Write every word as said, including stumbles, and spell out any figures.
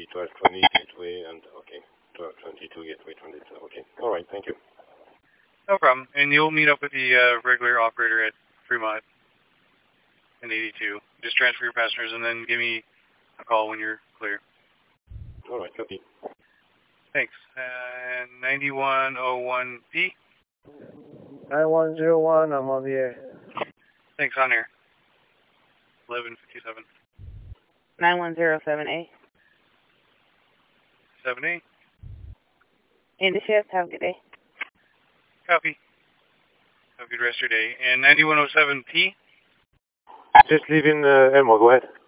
twelve twenty gateway, and okay, twelve twenty-two gateway twenty-two. Okay, all right, thank you. No problem. And you'll meet up with the uh, regular operator at Fremont in eighty-two. Just transfer your passengers and then give me a call when you're clear. All right, copy. Thanks. And uh, ninety-one oh one P? nine one zero one, I'm on the air. Thanks, on air. eleven fifty-seven. nine one zero seven A. seven A. In the shift, have a good day. Copy. Have a good rest of your day. And ninety-one oh seven P? Just leaving uh, Elmore, go ahead.